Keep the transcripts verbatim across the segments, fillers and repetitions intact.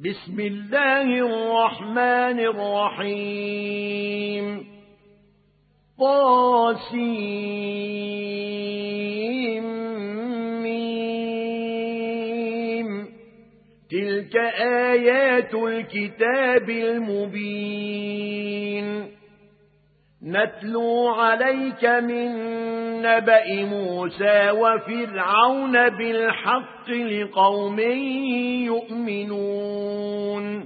بسم الله الرحمن الرحيم طاسيم تلك آيات الكتاب المبين نتلو عليك من نبأ موسى وفرعون بالحق لقوم يؤمنون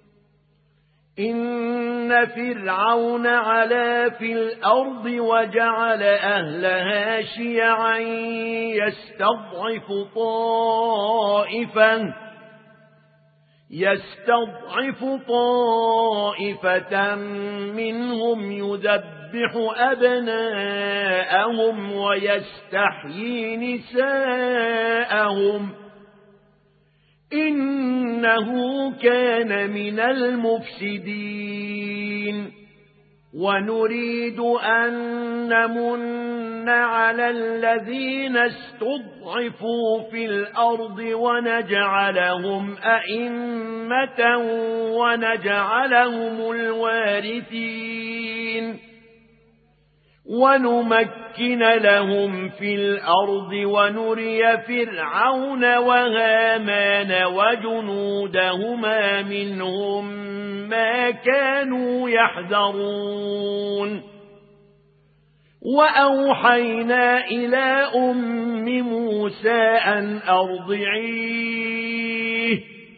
إن فرعون علا في الأرض وجعل أهلها شيعا يستضعف طائفة يستضعف طائفة منهم يذبح أبناءهم ويستحيي نساءهم إنه كان من المفسدين ونريد أن نمن على الذين استضعفوا في الأرض ونجعلهم أئمة ونجعلهم الوارثين ونمكن لهم في الأرض ونري فرعون وهامان وجنودهما منهم ما كانوا يحذرون وأوحينا إلى أم موسى أن أرضعيه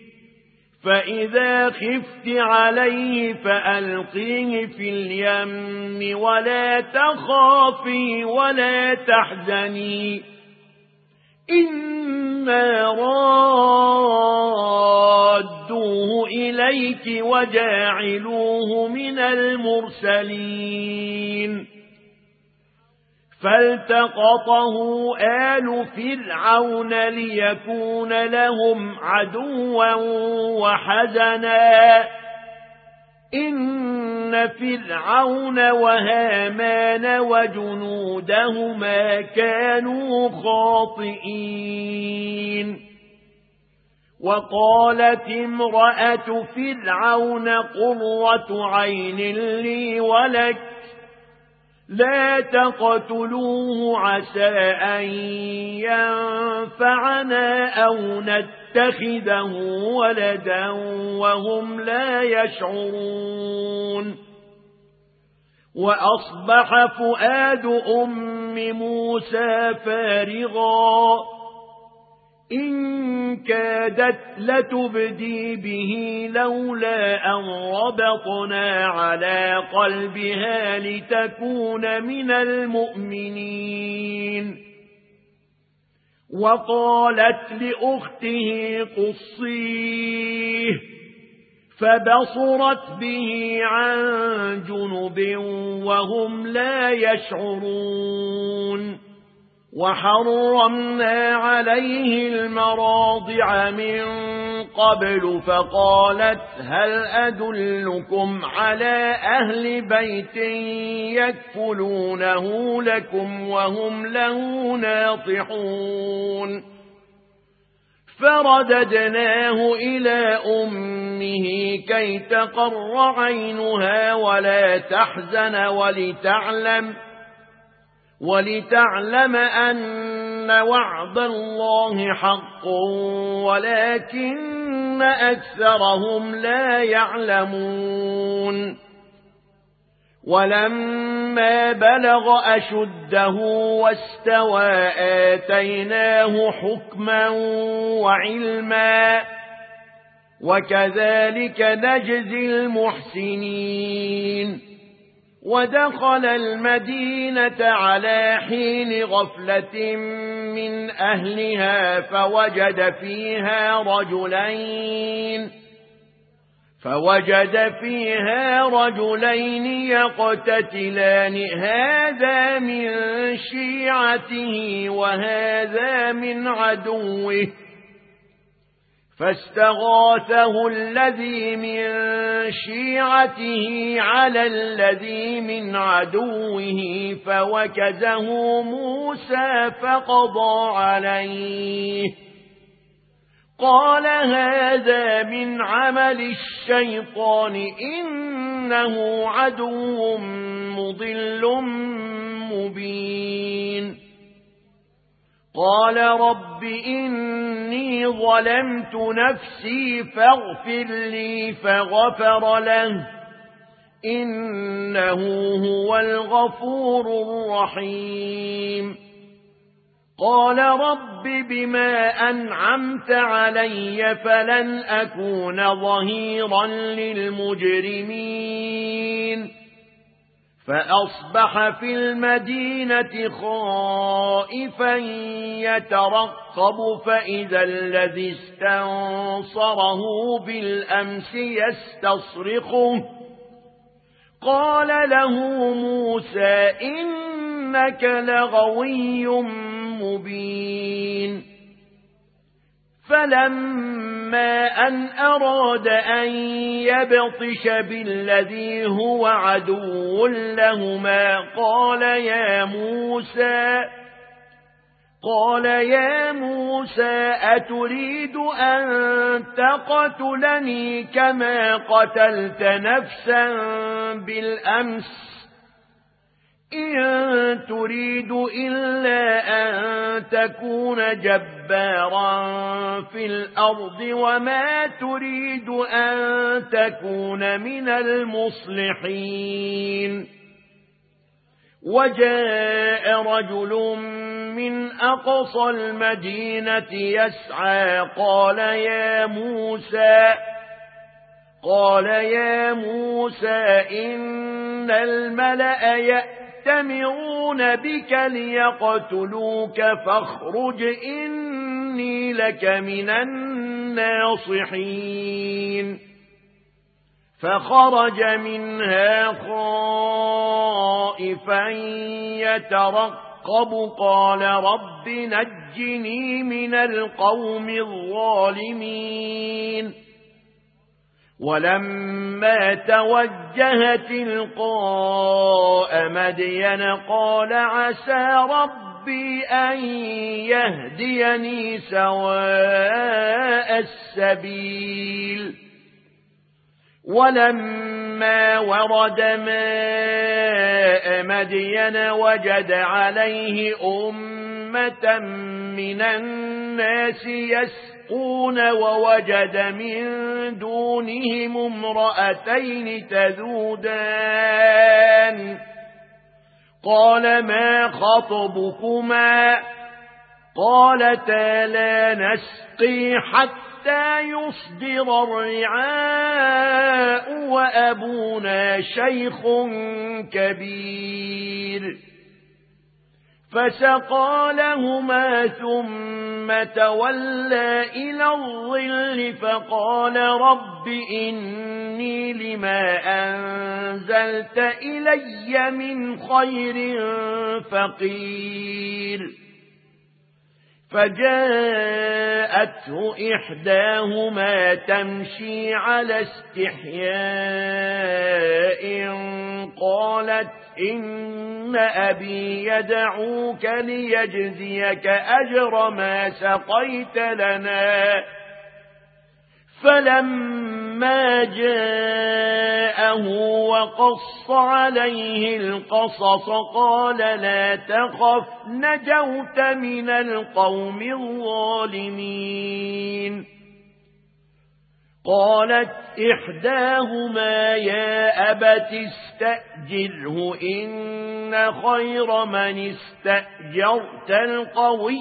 فإذا خفت عليه فألقيه في اليم ولا تخافي ولا تحزني إنا رادوه إليك وجاعلوه من المرسلين فالتقطه آل فرعون ليكون لهم عدوا وحزنا إن فرعون وهامان وجنودهما كانوا خاطئين وقالت امرأة فرعون قرة عين لي ولك لا تقتلوه عسى أن ينفعنا أو نتخذه ولدا وهم لا يشعرون وأصبح فؤاد أم موسى فارغا إن كادت لتبدي به لولا أن ربطنا على قلبها لتكون من المؤمنين وقالت لأخته قصيه فبصرت به عن جنب وهم لا يشعرون وحرمنا عليه المراضع من قبل فقالت هل أدلكم على أهل بيت يكفلونه لكم وهم له ناطحون فرددناه إلى أمه كي تقر عينها ولا تحزن ولتعلم ولتعلم أن وعد الله حق ولكن أكثرهم لا يعلمون ولما بلغ أشده واستوى آتيناه حكما وعلما وكذلك نجزي المحسنين ودخل المدينة على حين غفلة من أهلها فوجد فيها رجلين فوجد فيها رجلين يقتتلان هذا من شيعته وهذا من عدوه فاستغاثه الذي من شيعته على الذي من عدوه فوكزه موسى فقضى عليه قال هذا من عمل الشيطان إنه عدو مضل مبين قال رب إني ظلمت نفسي فاغفر لي فغفر له إنه هو الغفور الرحيم قال رب بما أنعمت علي فلن أكون ظهيرا للمجرمين فأصبح في المدينة خائفا يترقب فإذا الذي استنصره بالأمس يستصرخه قال له موسى إنك لغوي مبين فلما أن أراد أن يبطش بالذي هو عدو لهما قال يا موسى قال يا موسى أتريد أن تقتلني كما قتلت نفسا بالأمس إن تريد إلا أن تكون جبارا في الأرض وما تريد أن تكون من المصلحين وجاء رجل من أقصى المدينة يسعى قال يا موسى قال يا موسى إن الملأ يأتمرون بك ليقتلوك فاخرج إني لك من الناصحين فخرج منها خائفا يترقب قال رب نجني من القوم الظالمين ولما توجه تلقاء مدين قال عسى ربي أن يهديني سواء السبيل ولما ورد ماء مدين وجد عليه أمة من الناس يسقون ووجد من دونهم امرأتين تذودان قال ما خطبكما قالتا لا نسقي حتى يصدر الرعاء وأبونا شيخ كبير فسقى لهما ثم تولى إلى الظل فقال رب إني لما أنزلت إلي من خير فقير فجاءته إحداهما تمشي على استحياء قالت إن أبي يدعوك ليجزيك أجر ما سقيت لنا فلما جاءه وقص عليه القصص قال لا تخف نجوت من القوم الظالمين قالت إحداهما يا أبت استأجره إن خير من استأجرت القوي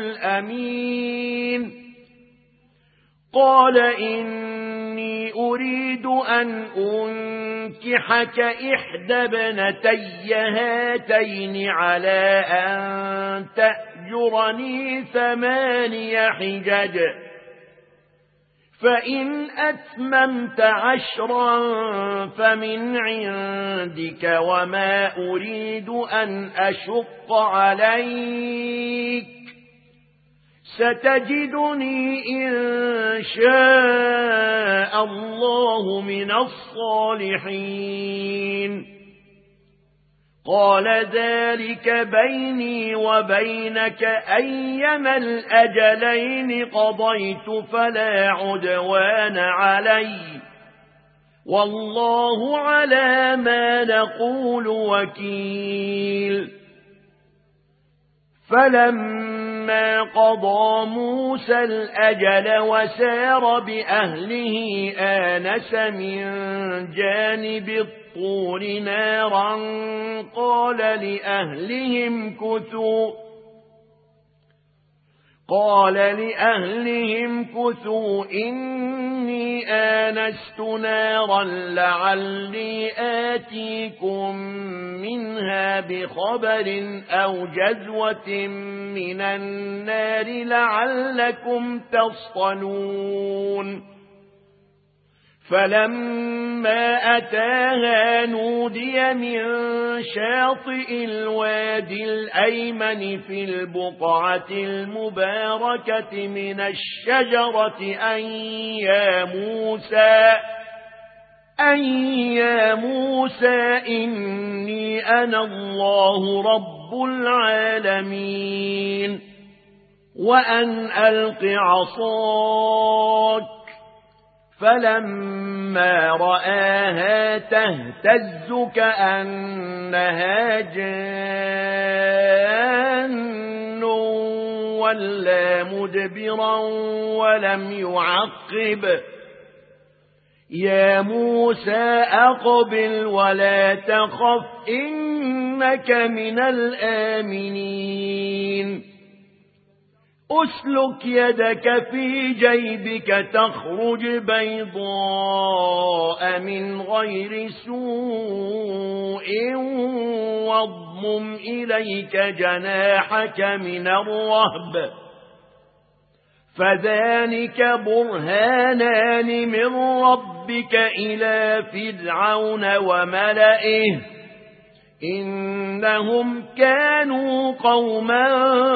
الأمين قال إني أريد أن أنكحك إحدى ابنتي هاتين على أن تأجرني ثماني حجج فإن أتممت عشرا فمن عندك وما أريد أن أشق عليك ستجدني إن شاء الله من الصالحين قال ذلك بيني وبينك أيما الأجلين قضيت فلا عدوان علي والله على ما نقول وكيل. فلما قضى موسى الأجل وسار بأهله آنس من جانب الطور نارا قال لأهلهم كثوا قال لأهلهم كثوا إني آنست نارا لعلي آتيكم منها بخبر أو جذوة من النار لعلكم تصطلون. فلما أتاها نودي من شاطئ الوادي الأيمن في البقعة المباركة من الشجرة أن يا موسى أن يا موسى إني أنا الله رب العالمين وأن ألق عصاك. فلما رآها تهتز كأنها جان ولا مدبرا ولم يعقب يا موسى أقبل ولا تخف إنك من الآمنين. أسلك يدك في جيبك تخرج بيضاء من غير سوء واضمم إليك جناحك من الرهب فذلك برهانان من ربك إلى فرعون وملئه إنهم كانوا قوما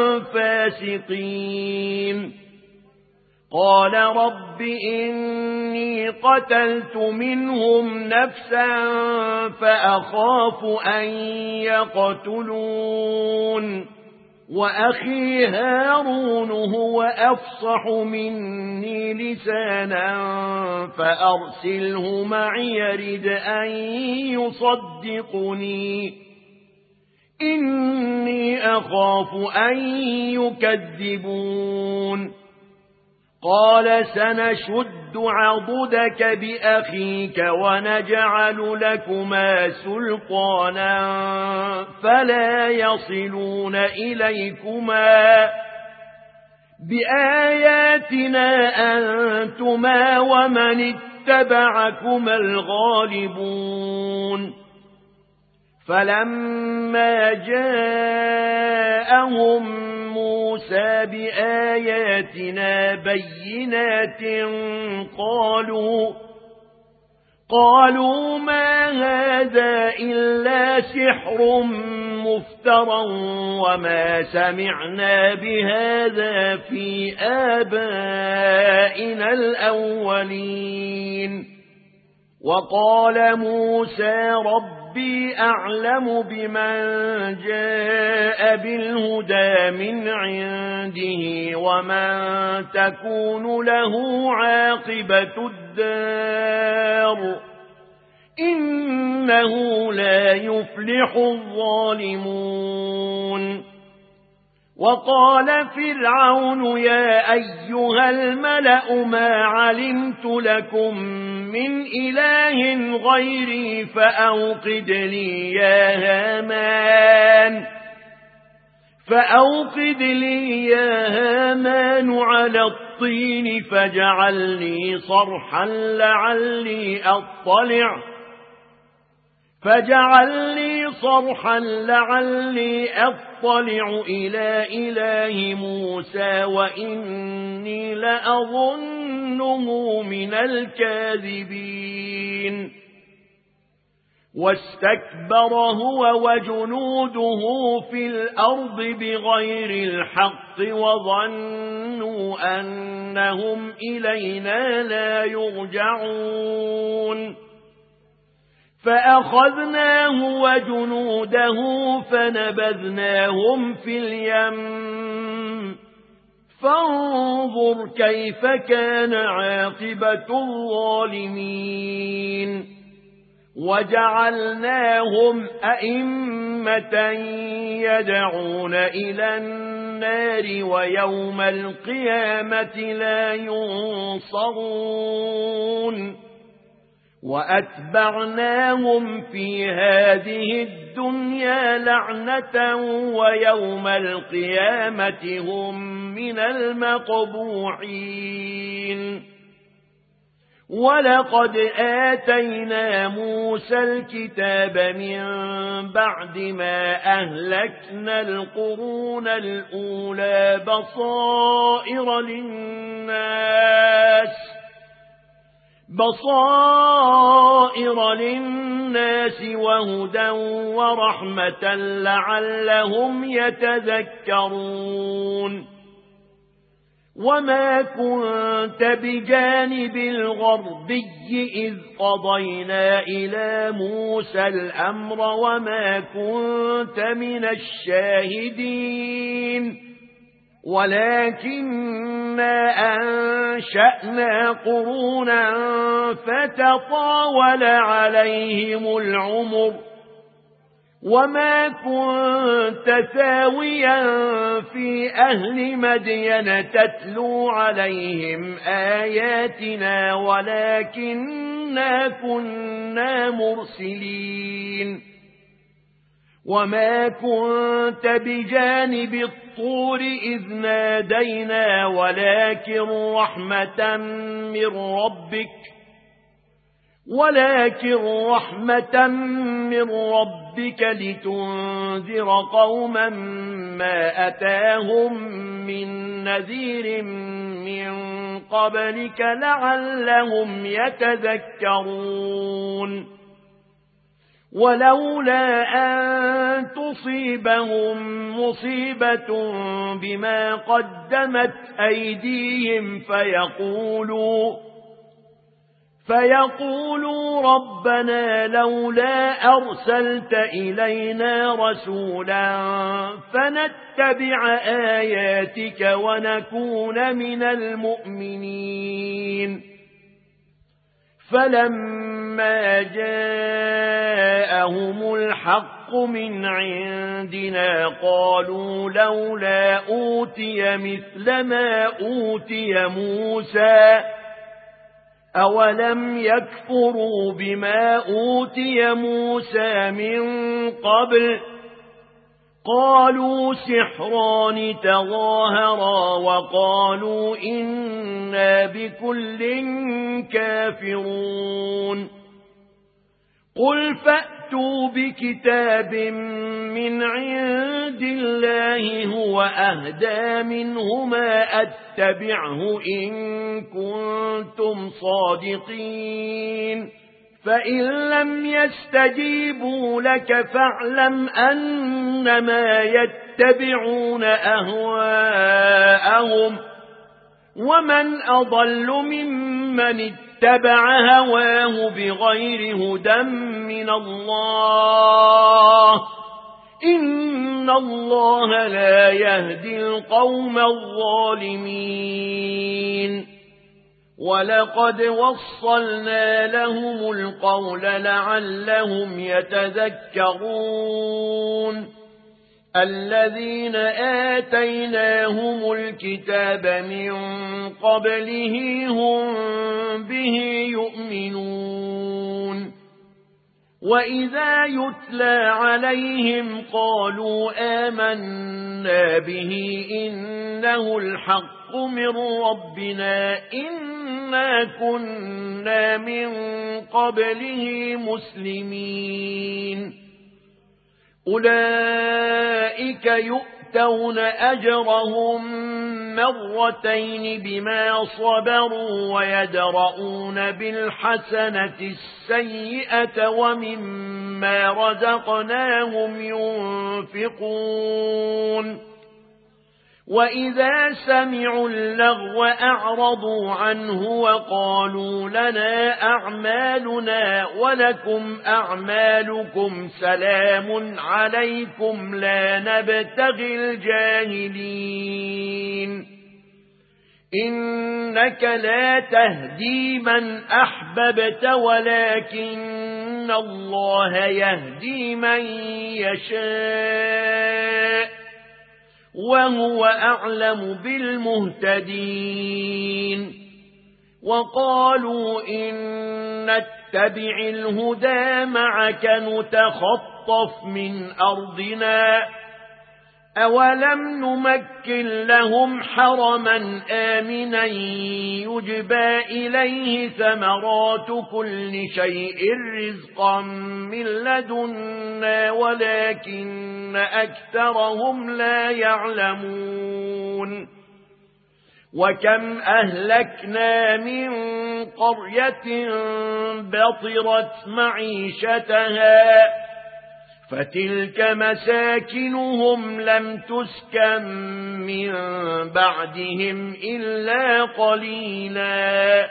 فاسقين. قال رب إني قتلت منهم نفسا فأخاف أن يقتلون وأخي هارون هو أفصح مني لسانا فأرسله معي يرد أن يصدقني إني أخاف أن يكذبون. قال سنشد عضدك بأخيك ونجعل لكما سلطانا فلا يصلون إليكما بآياتنا أنتما ومن اتبعكما الغالبون. فلما جاءهم موسى بآياتنا بينات قالوا قالوا ما هذا إلا سحر مفترى وما سمعنا بهذا في آبائنا الأولين. وقال موسى ربي أعلم بمن جاء بالهدى من عنده ومن تكون له عاقبة الدار إنه لا يفلح الظالمون. وقال فرعون يا أيها الملأ ما علمت لكم من إله غيري فأوقد لي يا هامان فأوقد لي يا هامان على الطين فاجعل لي صرحا لعلي أطلع فاجعل لي صرحا لعلي أطلع إلى إله موسى وإني لأظنه من الكاذبين. واستكبر هو وجنوده في الأرض بغير الحق وظنوا أنهم إلينا لا يرجعون. فأخذناه وجنوده فنبذناهم في اليم فانظر كيف كان عاقبة الظالمين وجعلناهم أئمة يدعون إلى النار ويوم القيامة لا ينصرون وأتبعناهم في هذه الدنيا لعنة ويوم القيامة هم من المقبوحين ولقد آتينا موسى الكتاب من بعد ما أهلكنا القرون الأولى بصائر للناس بصائر للناس وهدى ورحمة لعلهم يتذكرون وما كنت بجانب الغربي إذ قضينا إلى موسى الأمر وما كنت من الشاهدين ولكننا أنشأنا قرونا فتطاول عليهم العمر وما كنت ثاويا في أهل مدين تتلو عليهم آياتنا ولكننا كنا مرسلين وما كنت بجانب الطور إذ نادينا ولكن رحمة من ربك ولكن رحمة من ربك لتنذر قوما ما أتاهم من نذير من قبلك لعلهم يتذكرون ولولا أن تصيبهم مصيبة بما قدمت أيديهم فيقولوا فيقولوا ربنا لولا أرسلت إلينا رسولا فنتبع آياتك ونكون من المؤمنين فلما جاءهم الحق من عندنا قالوا لولا أوتي مثل ما أوتي موسى أولم يكفروا بما أوتي موسى من قبل قالوا سحران تظاهرا وقالوا إنا بكل كافرون قل فأتوا بكتاب من عند الله هو أهدى منهما أتبعه إن كنتم صادقين فإن لم يستجيبوا لك فاعلم أنما يتبعون أهواءهم ومن أضل ممن اتبع هواه بغير هدى من الله إن الله لا يهدي القوم الظالمين ولقد وصلنا لهم القول لعلهم يتذكرون الذين آتيناهم الكتاب من قبله هم به يؤمنون وإذا يتلى عليهم قالوا آمنا به إنه الحق من ربنا إنا كنا من قبله مسلمين أولئك يؤتون أجرهم مرتين بما صبروا ويدرؤون بالحسنة السيئة ومما رزقناهم ينفقون وإذا سمعوا اللغو أعرضوا عنه وقالوا لنا أعمالنا ولكم أعمالكم سلام عليكم لا نبتغي الجاهلين إنك لا تهدي من أحببت ولكن الله يهدي من يشاء وهو أعلم بالمهتدين وقالوا إن نتبع الهدى معك نتخطف من أرضنا أولم نمكن لهم حرما آمنا يجبى إليه ثمرات كل شيء رزقا من لدنا ولكن أكثرهم لا يعلمون وكم أهلكنا من قرية بطرت معيشتها فتلك مساكنهم لم تسكن من بعدهم إلا قليلا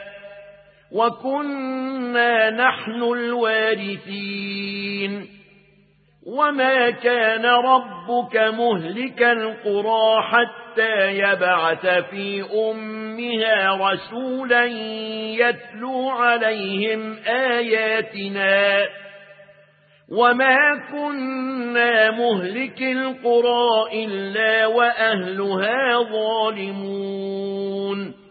وكنا نحن الوارثين وما كان ربك مهلك القرى حتى يبعث في أمها رسولا يتلو عليهم آياتنا وما كنا مهلك القرى إلا وأهلها ظالمون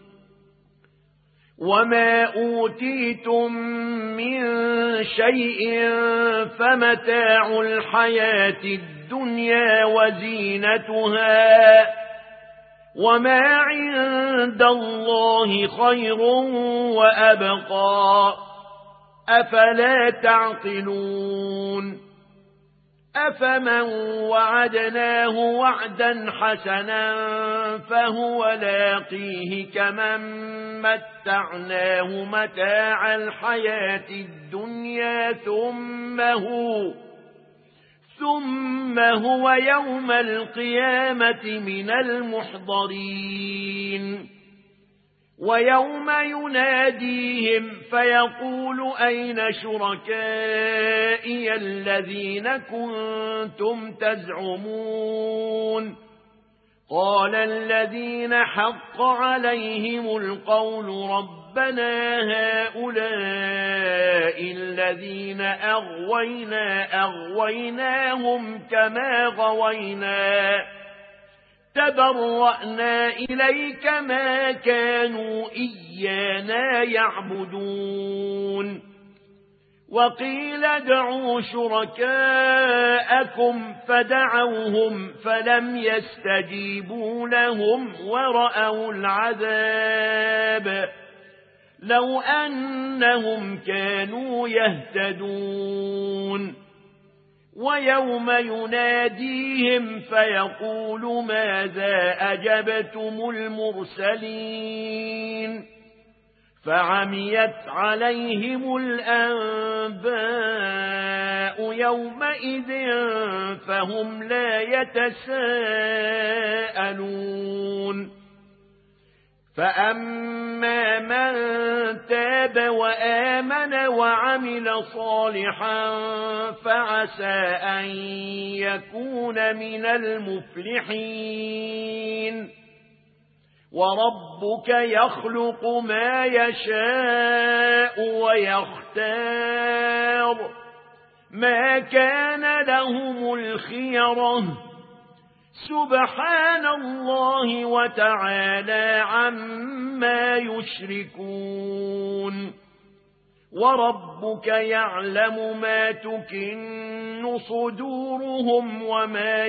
وما أوتيتم من شيء فمتاع الحياة الدنيا وزينتها وما عند الله خير وأبقى أفلا تعقلون أفمن وعدناه وعدا حسنا فهو لاقيه كمن متعناه متاع الحياة الدنيا ثم هو ثم هو يوم القيامة من المحضرين ويوم يناديهم فيقول أين شركائي الذين كنتم تزعمون قال الذين حق عليهم القول ربنا هؤلاء الذين أغوينا أغويناهم كما غوينا تبرأنا إليك ما كانوا إيانا يعبدون وقيل ادعوا شركاءكم فدعوهم فلم يستجيبوا لهم ورأوا العذاب لو أنهم كانوا يهتدون ويوم يناديهم فيقول ماذا أجبتم المرسلين فعميت عليهم الأنباء يومئذ فهم لا يتساءلون فأما من تاب وآمن وعمل صالحا فعسى أن يكون من المفلحين وربك يخلق ما يشاء ويختار ما كان لهم الخيرة سبحان الله وتعالى عما يشركون وربك يعلم ما تكن صدورهم وما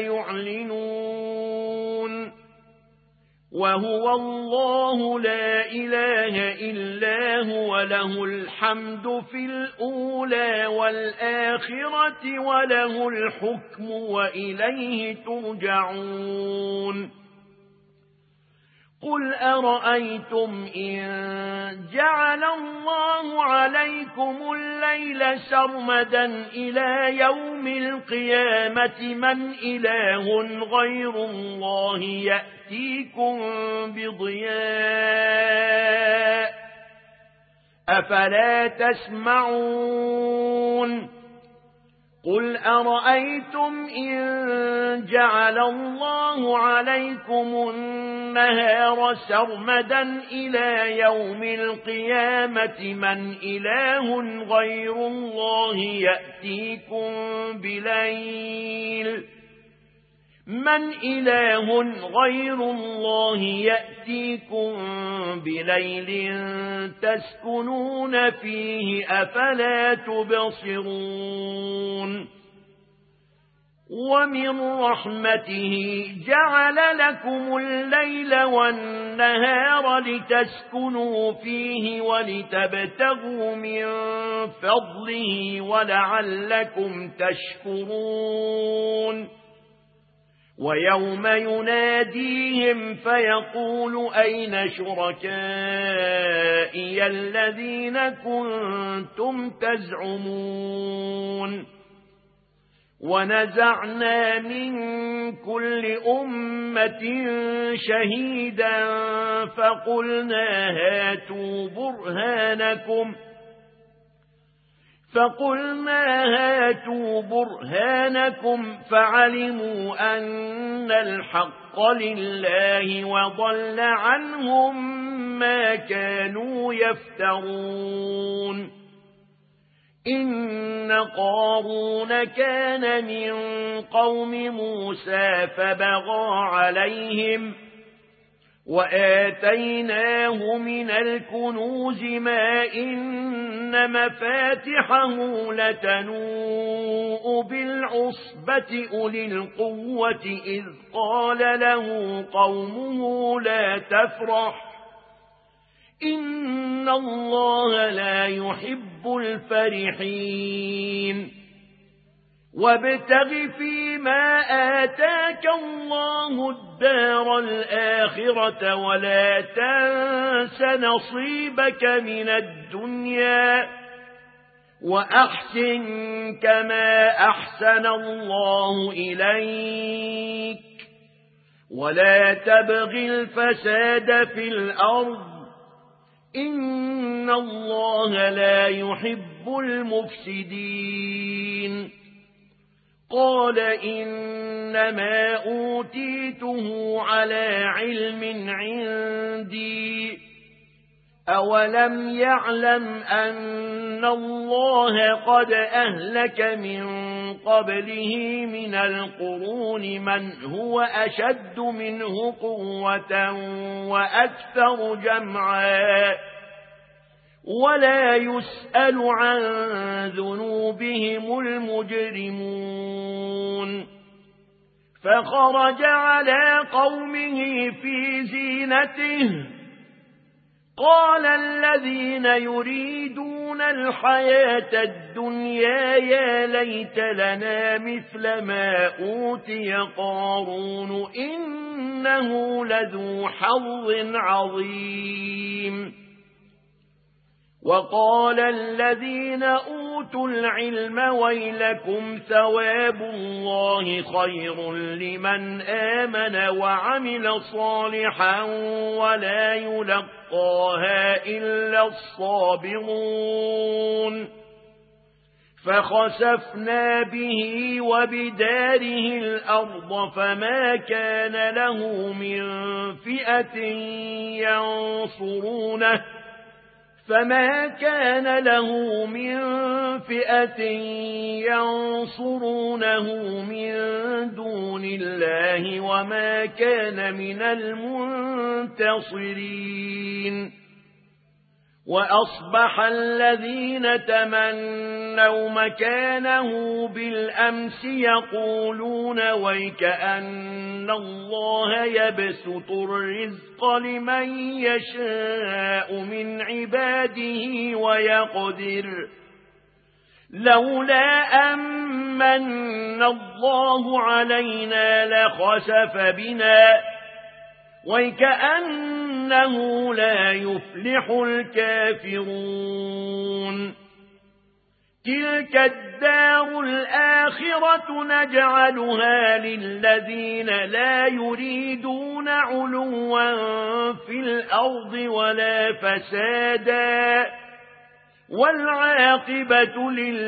يعلنون وهو الله لا إله إلا هو له الحمد في الأولى والآخرة وله الحكم وإليه ترجعون قل أرأيتم إن جعل الله عليكم عليكم الليل سرمدا إلى يوم القيامة من إله غير الله يأتيكم بضياء أفلا تسمعون قل أرأيتم إن جعل الله عليكم النهار سرمدا إلى يوم القيامة من إله غير الله يأتيكم بليل من إله غير الله يأتيكم بليل تسكنون فيه أفلا تبصرون ومن رحمته جعل لكم الليل والنهار لتسكنوا فيه ولتبتغوا من فضله ولعلكم تشكرون ويوم يناديهم فيقول أين شركائي الذين كنتم تزعمون ونزعنا من كل أمة شهيدا فقلنا هاتوا برهانكم فقلنا هاتوا برهانكم فعلموا أن الحق لله وضل عنهم ما كانوا يفترون إن قارون كان من قوم موسى فبغى عليهم وآتيناه من الكنوز ما إن مفاتحه لتنوء بالعصبة أولي القوة إذ قال له قومه لا تفرح إن الله لا يحب الفرحين وابتغ فيما آتاك الله الدار الآخرة ولا تنس نصيبك من الدنيا وأحسن كما أحسن الله إليك ولا تبغ الفساد في الأرض إن الله لا يحب المفسدين قال إنما أوتيته على علم عندي أولم يعلم أن الله قد أهلك من قبله من القرون من هو أشد منه قوة وأكثر جمعا ولا يسأل عن ذنوبهم المجرمون فخرج على قومه في زينته قال الذين يريدون الحياة الدنيا يا ليت لنا مثل ما أوتي قارون إنه لذو حظ عظيم وقال الذين أوتوا العلم ويلكم ثواب الله خير لمن آمن وعمل صالحا ولا يلقاها إلا الصابرون فخسفنا به وبداره الأرض فما كان له من فئة ينصرونه فما كان له من فئة ينصرونه من دون الله وما كان من المنتصرين وأصبح الذين تمنوا مكانه بالأمس يقولون ويكأن الله يبسط الرزق لمن يشاء من عباده ويقدر لولا أمن الله علينا لخسف بنا وكأنه لا يفلح الكافرون تلك الدار الآخرة نجعلها للذين لا يريدون علوا في الأرض ولا فسادا والعاقبة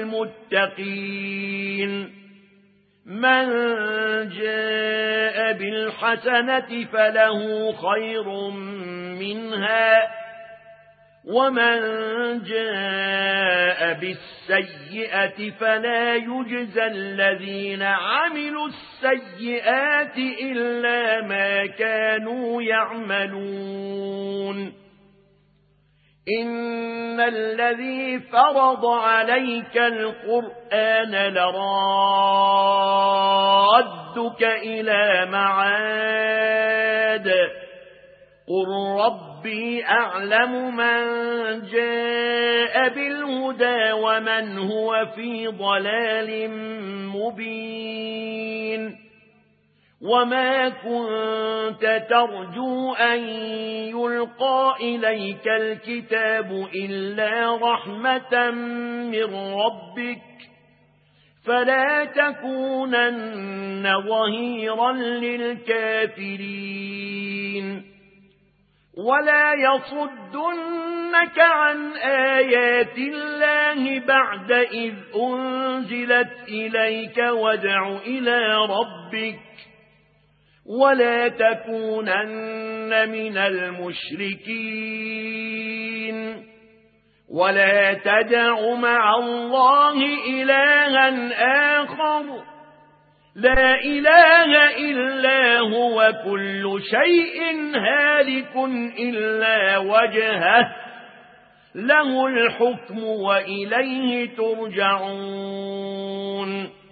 للمتقين من جاء بالحسنة فله خير منها ومن جاء بالسيئة فلا يجزى الذين عملوا السيئات إلا ما كانوا يعملون إن الذي فرض عليك القرآن لرادك إلى معاد قل ربي أعلم من جاء بالهدى ومن هو في ضلال مبين وما كنت ترجو أن يلقى إليك الكتاب إلا رحمة من ربك فلا تكونن ظهيرا للكافرين ولا يصدنك عن آيات الله بعد إذ أنزلت إليك وادع إلى ربك ولا تكونن من المشركين ولا تدع مع الله إلها آخر لا إله إلا هو كل شيء هالك إلا وجهه له الحكم وإليه ترجعون